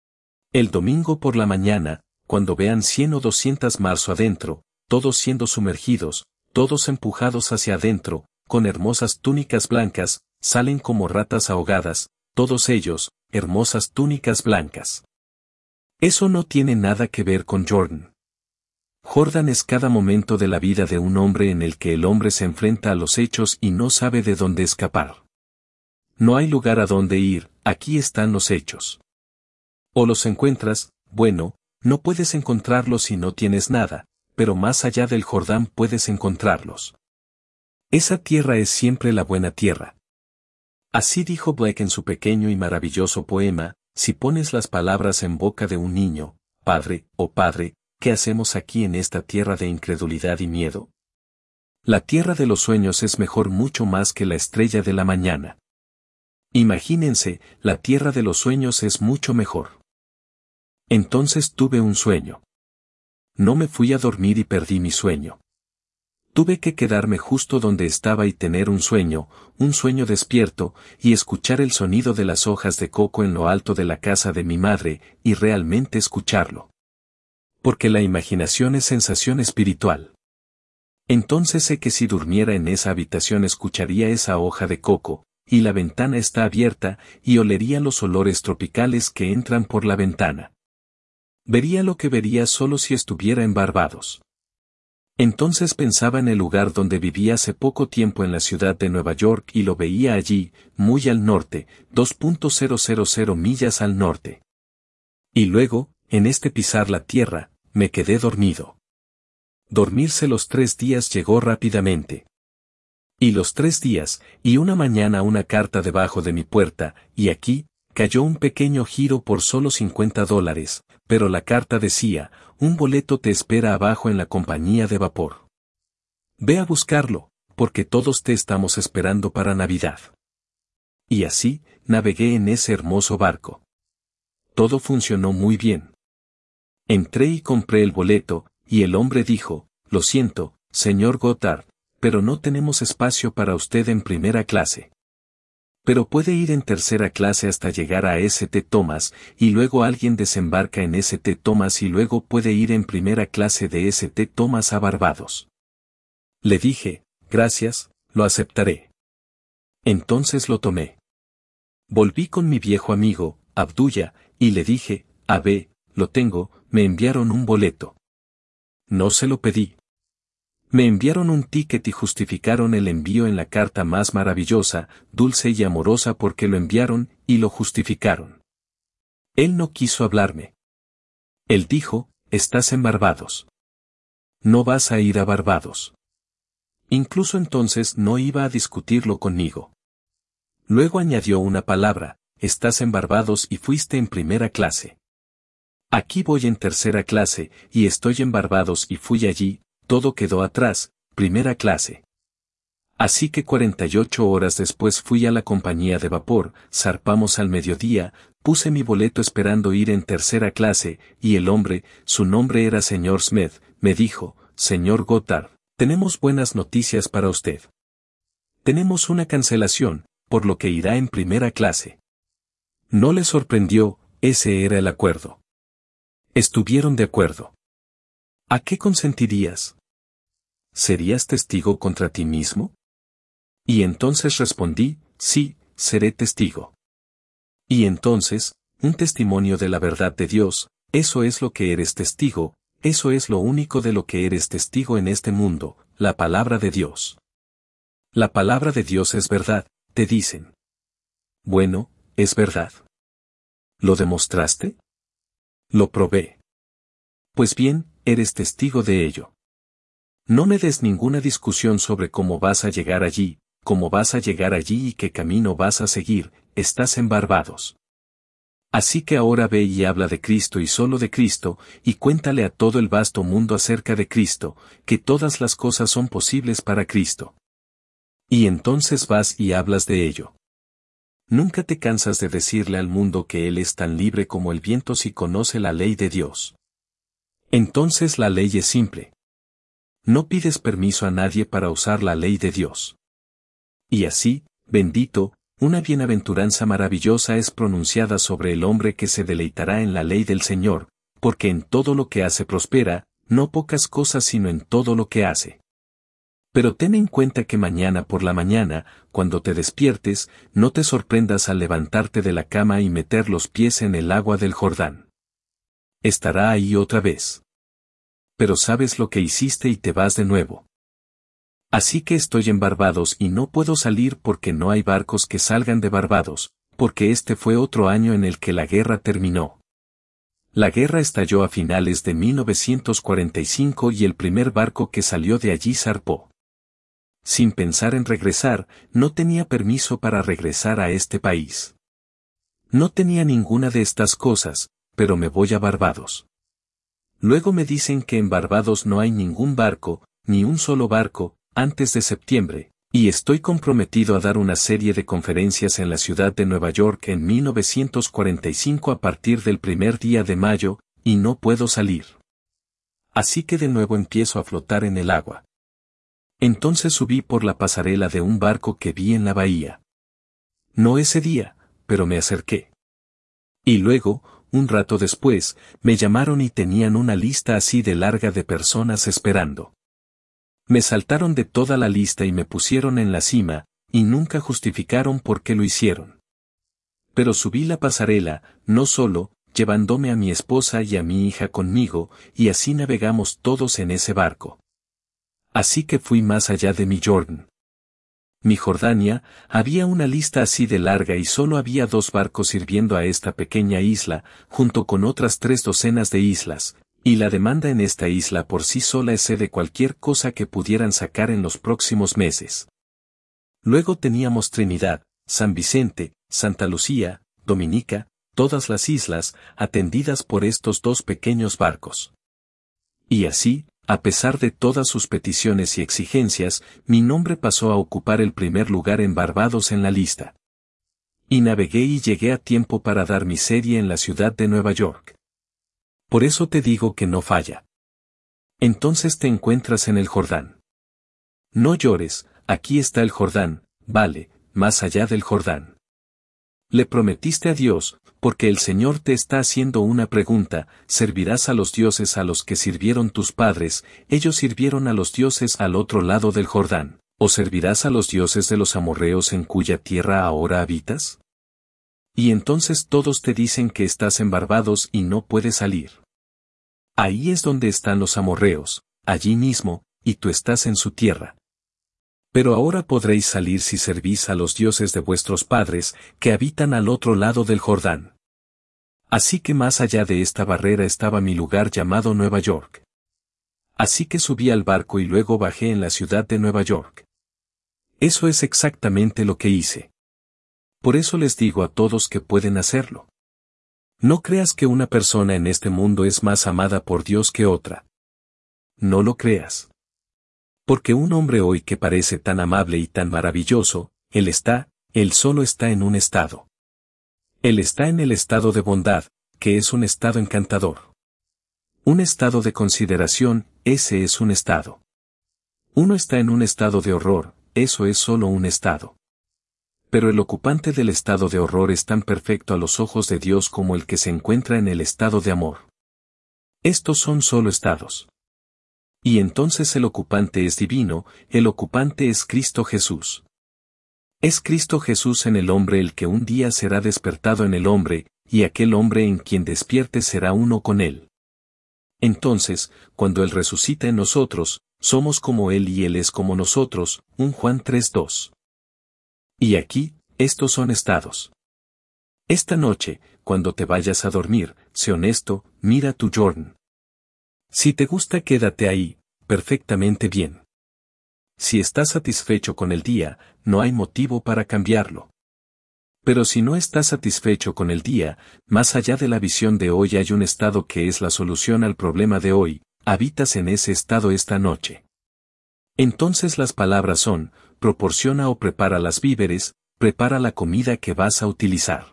El domingo por la mañana, cuando vean cien o doscientas marzo adentro, todos siendo sumergidos, todos empujados hacia adentro, con hermosas túnicas blancas, salen como ratas ahogadas, todos ellos, hermosas túnicas blancas. Eso no tiene nada que ver con Jordan. Jordan es cada momento de la vida de un hombre en el que el hombre se enfrenta a los hechos y no sabe de dónde escapar. No hay lugar a donde ir, aquí están los hechos. O los encuentras, bueno, no puedes encontrarlos si no tienes nada, pero más allá del Jordán puedes encontrarlos. Esa tierra es siempre la buena tierra. Así dijo Blake en su pequeño y maravilloso poema, si pones las palabras en boca de un niño, padre, oh padre, ¿qué hacemos aquí en esta tierra de incredulidad y miedo? La tierra de los sueños es mejor mucho más que la estrella de la mañana. Imagínense, la tierra de los sueños es mucho mejor. Entonces tuve un sueño. No me fui a dormir y perdí mi sueño. Tuve que quedarme justo donde estaba y tener un sueño, un sueño despierto, y escuchar el sonido de las hojas de coco en lo alto de la casa de mi madre, y realmente escucharlo. Porque la imaginación es sensación espiritual. Entonces sé que si durmiera en esa habitación escucharía esa hoja de coco, y la ventana está abierta, y olería los olores tropicales que entran por la ventana. Vería lo que vería solo si estuviera en Barbados. Entonces pensaba en el lugar donde vivía hace poco tiempo en la ciudad de Nueva York y lo veía allí, muy al norte, dos punto cero cero cero millas al norte. Y luego, en este pisar la tierra, me quedé dormido. Dormirse los tres días llegó rápidamente. Y los tres días, y una mañana una carta debajo de mi puerta, y aquí, cayó un pequeño giro por solo cincuenta dólares, pero la carta decía, un boleto te espera abajo en la compañía de vapor. Ve a buscarlo, porque todos te estamos esperando para Navidad. Y así, navegué en ese hermoso barco. Todo funcionó muy bien. Entré y compré el boleto, y el hombre dijo, lo siento, señor Goddard, pero no tenemos espacio para usted en primera clase. Pero puede ir en tercera clase hasta llegar a S T Thomas, y luego alguien desembarca en S T Thomas y luego puede ir en primera clase de S T Thomas a Barbados. Le dije, gracias, lo aceptaré. Entonces lo tomé. Volví con mi viejo amigo, Abdullah, y le dije, a ver, lo tengo, me enviaron un boleto. No se lo pedí. Me enviaron un ticket y justificaron el envío en la carta más maravillosa, dulce y amorosa porque lo enviaron, y lo justificaron. Él no quiso hablarme. Él dijo, estás en Barbados. No vas a ir a Barbados. Incluso entonces no iba a discutirlo conmigo. Luego añadió una palabra, estás en Barbados y fuiste en primera clase. Aquí voy en tercera clase, y estoy en Barbados y fui allí, todo quedó atrás, primera clase. Así que cuarenta y ocho horas después fui a la compañía de vapor, zarpamos al mediodía, puse mi boleto esperando ir en tercera clase, y el hombre, su nombre era señor Smith, me dijo, señor Goddard, tenemos buenas noticias para usted. Tenemos una cancelación, por lo que irá en primera clase. No le sorprendió, ese era el acuerdo. Estuvieron de acuerdo. ¿A qué consentirías? ¿Serías testigo contra ti mismo? Y entonces respondí, sí, seré testigo. Y entonces, un testimonio de la verdad de Dios, eso es lo que eres testigo, eso es lo único de lo que eres testigo en este mundo, la palabra de Dios. La palabra de Dios es verdad, te dicen. Bueno, es verdad. ¿Lo demostraste? Lo probé. Pues bien, eres testigo de ello. No me des ninguna discusión sobre cómo vas a llegar allí, cómo vas a llegar allí y qué camino vas a seguir, estás en Barbados. Así que ahora ve y habla de Cristo y solo de Cristo, y cuéntale a todo el vasto mundo acerca de Cristo, que todas las cosas son posibles para Cristo. Y entonces vas y hablas de ello. Nunca te cansas de decirle al mundo que Él es tan libre como el viento si conoce la ley de Dios. Entonces la ley es simple. No pides permiso a nadie para usar la ley de Dios. Y así, bendito, una bienaventuranza maravillosa es pronunciada sobre el hombre que se deleitará en la ley del Señor, porque en todo lo que hace prospera, no pocas cosas sino en todo lo que hace. Pero ten en cuenta que mañana por la mañana, cuando te despiertes, no te sorprendas al levantarte de la cama y meter los pies en el agua del Jordán. Estará ahí otra vez. Pero sabes lo que hiciste y te vas de nuevo. Así que estoy en Barbados y no puedo salir porque no hay barcos que salgan de Barbados, porque este fue otro año en el que la guerra terminó. La guerra estalló a finales de mil novecientos cuarenta y cinco y el primer barco que salió de allí zarpó. Sin pensar en regresar, no tenía permiso para regresar a este país. No tenía ninguna de estas cosas, pero me voy a Barbados. Luego me dicen que en Barbados no hay ningún barco, ni un solo barco, antes de septiembre, y estoy comprometido a dar una serie de conferencias en la ciudad de Nueva York en mil novecientos cuarenta y cinco a partir del primer día de mayo, y no puedo salir. Así que de nuevo empiezo a flotar en el agua. Entonces subí por la pasarela de un barco que vi en la bahía. No ese día, pero me acerqué. Y luego, un rato después, me llamaron y tenían una lista así de larga de personas esperando. Me saltaron de toda la lista y me pusieron en la cima, y nunca justificaron por qué lo hicieron. Pero subí la pasarela, no solo, llevándome a mi esposa y a mi hija conmigo, y así navegamos todos en ese barco. Así que fui más allá de mi Jordan. Mi Jordania, había una lista así de larga y solo había dos barcos sirviendo a esta pequeña isla, junto con otras tres docenas de islas, y la demanda en esta isla por sí sola excede cualquier cosa que pudieran sacar en los próximos meses. Luego teníamos Trinidad, San Vicente, Santa Lucía, Dominica, todas las islas, atendidas por estos dos pequeños barcos. Y así, a pesar de todas sus peticiones y exigencias, mi nombre pasó a ocupar el primer lugar en Barbados en la lista. Y navegué y llegué a tiempo para dar mi serie en la ciudad de Nueva York. Por eso te digo que no falla. Entonces te encuentras en el Jordán. No llores, aquí está el Jordán, vale, más allá del Jordán. Le prometiste a Dios, porque el Señor te está haciendo una pregunta, ¿servirás a los dioses a los que sirvieron tus padres? Ellos sirvieron a los dioses al otro lado del Jordán. ¿O servirás a los dioses de los amorreos en cuya tierra ahora habitas? Y entonces todos te dicen que estás en Barbados y no puedes salir. Ahí es donde están los amorreos, allí mismo, y tú estás en su tierra. Pero ahora podréis salir si servís a los dioses de vuestros padres, que habitan al otro lado del Jordán. Así que más allá de esta barrera estaba mi lugar llamado Nueva York. Así que subí al barco y luego bajé en la ciudad de Nueva York. Eso es exactamente lo que hice. Por eso les digo a todos que pueden hacerlo. No creas que una persona en este mundo es más amada por Dios que otra. No lo creas. Porque un hombre hoy que parece tan amable y tan maravilloso, él está, él solo está en un estado. Él está en el estado de bondad, que es un estado encantador. Un estado de consideración, ese es un estado. Uno está en un estado de horror, eso es solo un estado. Pero el ocupante del estado de horror es tan perfecto a los ojos de Dios como el que se encuentra en el estado de amor. Estos son solo estados. Y entonces el ocupante es divino, el ocupante es Cristo Jesús. Es Cristo Jesús en el hombre el que un día será despertado en el hombre, y aquel hombre en quien despierte será uno con él. Entonces, cuando Él resucita en nosotros, somos como Él y Él es como nosotros, un Juan tres dos. Y aquí, estos son estados. Esta noche, cuando te vayas a dormir, sé honesto, mira tu Jordan. Si te gusta quédate ahí, perfectamente bien. Si estás satisfecho con el día, no hay motivo para cambiarlo. Pero si no estás satisfecho con el día, más allá de la visión de hoy hay un estado que es la solución al problema de hoy, habitas en ese estado esta noche. Entonces las palabras son, proporciona o prepara las víveres, prepara la comida que vas a utilizar.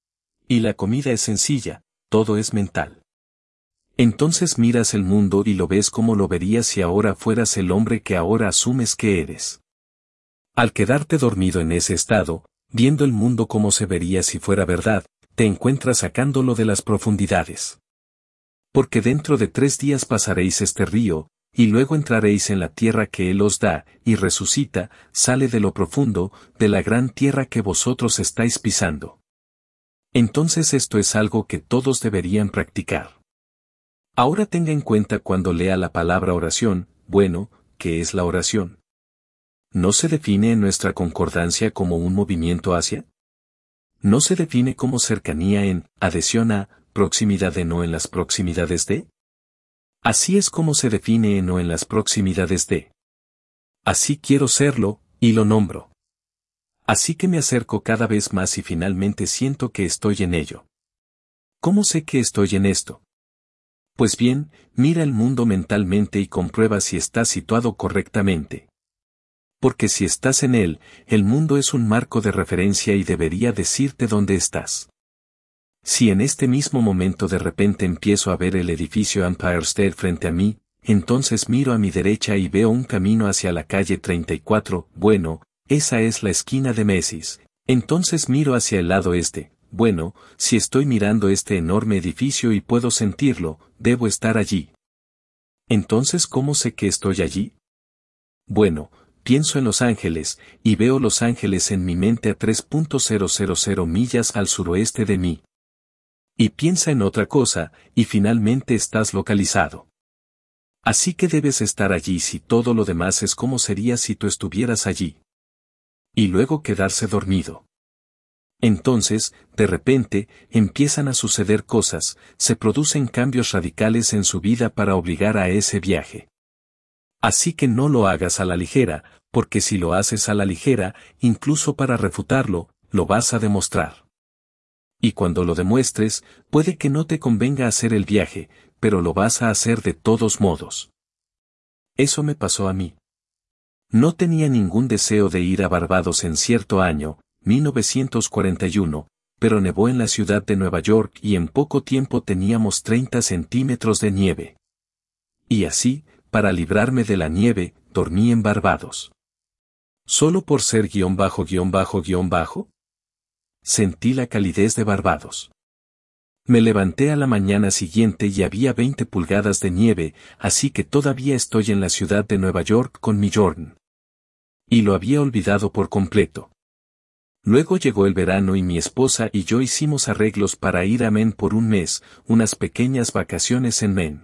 Y la comida es sencilla, todo es mental. Entonces miras el mundo y lo ves como lo verías si ahora fueras el hombre que ahora asumes que eres. Al quedarte dormido en ese estado, viendo el mundo como se vería si fuera verdad, te encuentras sacándolo de las profundidades. Porque dentro de tres días pasaréis este río, y luego entraréis en la tierra que Él os da, y resucita, sale de lo profundo, de la gran tierra que vosotros estáis pisando. Entonces esto es algo que todos deberían practicar. Ahora tenga en cuenta cuando lea la palabra oración, bueno, ¿qué es la oración? ¿No se define en nuestra concordancia como un movimiento hacia? ¿No se define como cercanía en, adhesión a, proximidad en o en las proximidades de? Así es como se define en o en las proximidades de. Así quiero serlo, y lo nombro. Así que me acerco cada vez más y finalmente siento que estoy en ello. ¿Cómo sé que estoy en esto? Pues bien, mira el mundo mentalmente y comprueba si estás situado correctamente. Porque si estás en él, el mundo es un marco de referencia y debería decirte dónde estás. Si en este mismo momento de repente empiezo a ver el edificio Empire State frente a mí, entonces miro a mi derecha y veo un camino hacia la calle treinta y cuatro, bueno, esa es la esquina de Macy's. Entonces miro hacia el lado este, bueno, si estoy mirando este enorme edificio y puedo sentirlo, debo estar allí. Entonces, ¿cómo sé que estoy allí? Bueno, pienso en Los Ángeles, y veo Los Ángeles en mi mente a tres punto cero cero cero millas al suroeste de mí. Y piensa en otra cosa, y finalmente estás localizado. Así que debes estar allí si todo lo demás es como sería si tú estuvieras allí. Y luego quedarse dormido. Entonces, de repente, empiezan a suceder cosas, se producen cambios radicales en su vida para obligar a ese viaje. Así que no lo hagas a la ligera, porque si lo haces a la ligera, incluso para refutarlo, lo vas a demostrar. Y cuando lo demuestres, puede que no te convenga hacer el viaje, pero lo vas a hacer de todos modos. Eso me pasó a mí. No tenía ningún deseo de ir a Barbados en cierto año, mil novecientos cuarenta y uno, pero nevó en la ciudad de Nueva York y en poco tiempo teníamos treinta centímetros de nieve. Y así, para librarme de la nieve, dormí en Barbados. ¿Solo por ser guión bajo guión bajo guión bajo? Sentí la calidez de Barbados. Me levanté a la mañana siguiente y había veinte pulgadas de nieve, así que todavía estoy en la ciudad de Nueva York con mi Jordan. Y lo había olvidado por completo. Luego llegó el verano y mi esposa y yo hicimos arreglos para ir a Maine por un mes, unas pequeñas vacaciones en Maine.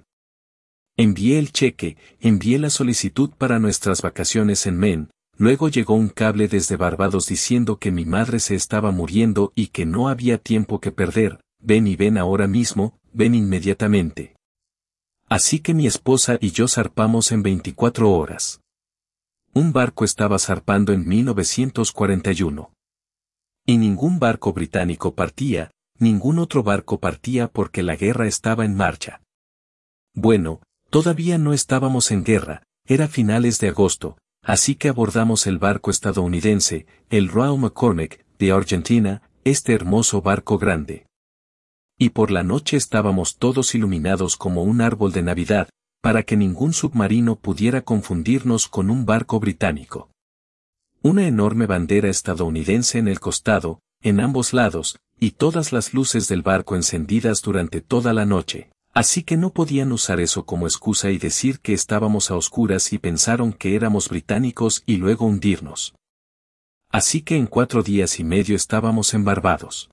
Envié el cheque, envié la solicitud para nuestras vacaciones en Maine, luego llegó un cable desde Barbados diciendo que mi madre se estaba muriendo y que no había tiempo que perder. Ven y ven ahora mismo, ven inmediatamente. Así que mi esposa y yo zarpamos en veinticuatro horas. Un barco estaba zarpando en mil novecientos cuarenta y uno. Y ningún barco británico partía, ningún otro barco partía porque la guerra estaba en marcha. Bueno, todavía no estábamos en guerra, era finales de agosto, así que abordamos el barco estadounidense, el Royal McCormick, de Argentina, este hermoso barco grande. Y por la noche estábamos todos iluminados como un árbol de Navidad, para que ningún submarino pudiera confundirnos con un barco británico. Una enorme bandera estadounidense en el costado, en ambos lados, y todas las luces del barco encendidas durante toda la noche, así que no podían usar eso como excusa y decir que estábamos a oscuras y pensaron que éramos británicos y luego hundirnos. Así que en cuatro días y medio estábamos en Barbados.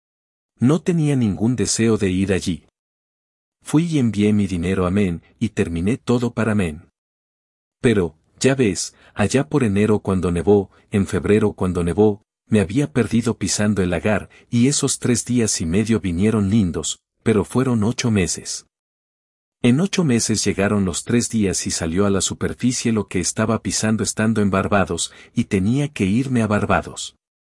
No tenía ningún deseo de ir allí. Fui y envié mi dinero a Maine y terminé todo para Maine. Pero, ya ves, allá por enero cuando nevó, en febrero cuando nevó, me había perdido pisando el lagar y esos tres días y medio vinieron lindos, pero fueron ocho meses. En ocho meses llegaron los tres días y salió a la superficie lo que estaba pisando estando en Barbados y tenía que irme a Barbados.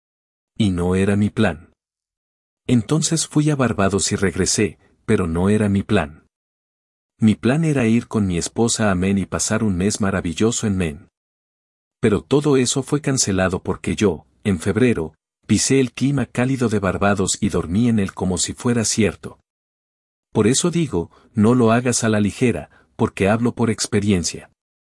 Y no era mi plan. Entonces fui a Barbados y regresé, pero no era mi plan. Mi plan era ir con mi esposa a Maine y pasar un mes maravilloso en Maine. Pero todo eso fue cancelado porque yo, en febrero, pisé el clima cálido de Barbados y dormí en él como si fuera cierto. Por eso digo, no lo hagas a la ligera, porque hablo por experiencia.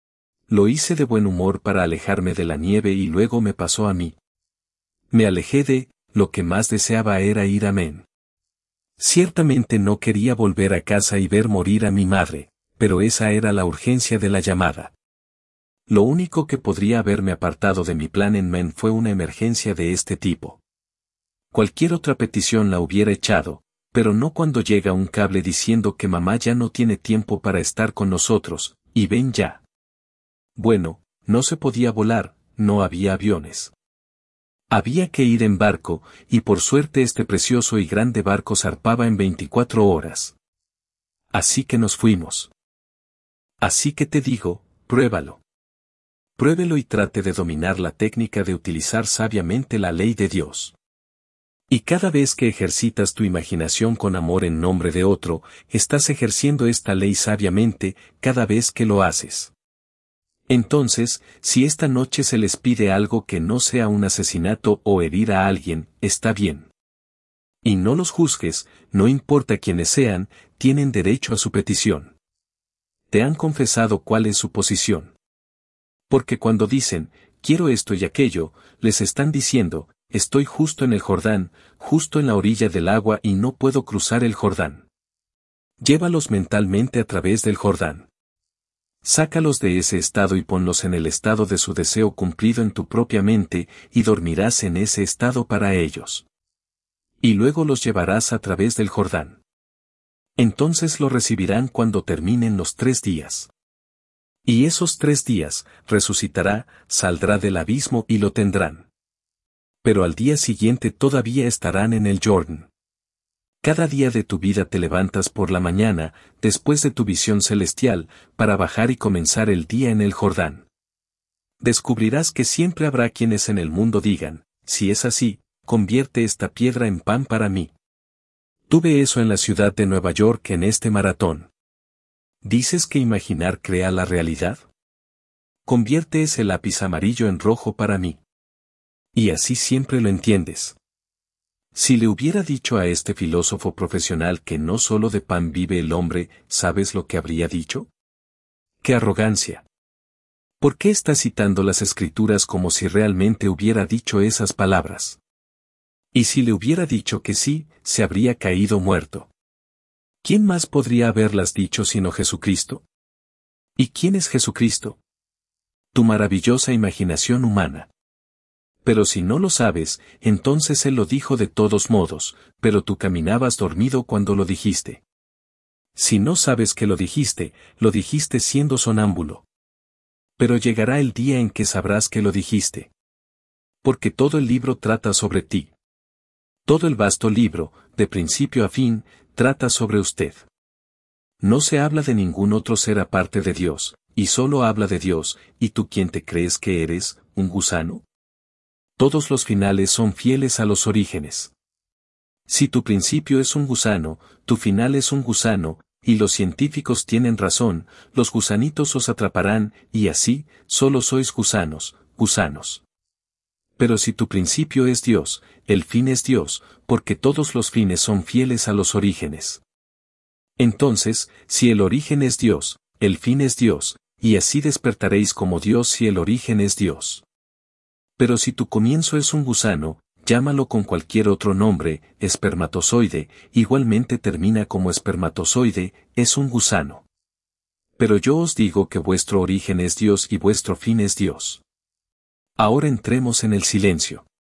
Lo hice de buen humor para alejarme de la nieve y luego me pasó a mí. Me alejé de... Lo que más deseaba era ir a Maine. Ciertamente no quería volver a casa y ver morir a mi madre, pero esa era la urgencia de la llamada. Lo único que podría haberme apartado de mi plan en Maine fue una emergencia de este tipo. Cualquier otra petición la hubiera echado, pero no cuando llega un cable diciendo que mamá ya no tiene tiempo para estar con nosotros, y ven ya. Bueno, no se podía volar, no había aviones. Había que ir en barco, y por suerte este precioso y grande barco zarpaba en veinticuatro horas. Así que nos fuimos. Así que te digo, pruébalo. Pruébelo y trate de dominar la técnica de utilizar sabiamente la ley de Dios. Y cada vez que ejercitas tu imaginación con amor en nombre de otro, estás ejerciendo esta ley sabiamente cada vez que lo haces. Entonces, si esta noche se les pide algo que no sea un asesinato o herir a alguien, está bien. Y no los juzgues, no importa quiénes sean, tienen derecho a su petición. Te han confesado cuál es su posición. Porque cuando dicen, quiero esto y aquello, les están diciendo, estoy justo en el Jordán, justo en la orilla del agua y no puedo cruzar el Jordán. Llévalos mentalmente a través del Jordán. Sácalos de ese estado y ponlos en el estado de su deseo cumplido en tu propia mente, y dormirás en ese estado para ellos. Y luego los llevarás a través del Jordán. Entonces lo recibirán cuando terminen los tres días. Y esos tres días, resucitará, saldrá del abismo y lo tendrán. Pero al día siguiente todavía estarán en el Jordán. Cada día de tu vida te levantas por la mañana, después de tu visión celestial, para bajar y comenzar el día en el Jordán. Descubrirás que siempre habrá quienes en el mundo digan, si es así, convierte esta piedra en pan para mí. Tuve eso en la ciudad de Nueva York en este maratón. ¿Dices que imaginar crea la realidad? Convierte ese lápiz amarillo en rojo para mí. Y así siempre lo entiendes. Si le hubiera dicho a este filósofo profesional que no solo de pan vive el hombre, ¿sabes lo que habría dicho? ¡Qué arrogancia! ¿Por qué está citando las Escrituras como si realmente hubiera dicho esas palabras? Y si le hubiera dicho que sí, se habría caído muerto. ¿Quién más podría haberlas dicho sino Jesucristo? ¿Y quién es Jesucristo? Tu maravillosa imaginación humana. Pero si no lo sabes, entonces Él lo dijo de todos modos, pero tú caminabas dormido cuando lo dijiste. Si no sabes que lo dijiste, lo dijiste siendo sonámbulo. Pero llegará el día en que sabrás que lo dijiste. Porque todo el libro trata sobre ti. Todo el vasto libro, de principio a fin, trata sobre usted. No se habla de ningún otro ser aparte de Dios, y solo habla de Dios, ¿y tú quién te crees que eres, un gusano? Todos los finales son fieles a los orígenes. Si tu principio es un gusano, tu final es un gusano, y los científicos tienen razón, los gusanitos os atraparán, y así, solo sois gusanos, gusanos. Pero si tu principio es Dios, el fin es Dios, porque todos los fines son fieles a los orígenes. Entonces, si el origen es Dios, el fin es Dios, y así despertaréis como Dios si el origen es Dios. Pero si tu comienzo es un gusano, llámalo con cualquier otro nombre, espermatozoide, igualmente termina como espermatozoide, es un gusano. Pero yo os digo que vuestro origen es Dios y vuestro fin es Dios. Ahora entremos en el silencio.